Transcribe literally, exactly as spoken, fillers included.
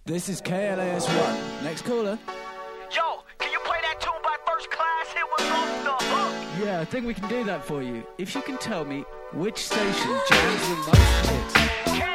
This is K L A S one. Next caller. Yo, can you play that tune by First Class? It was off the hook. Yeah, I think we can do that for you. If you can tell me which station jams the most hits.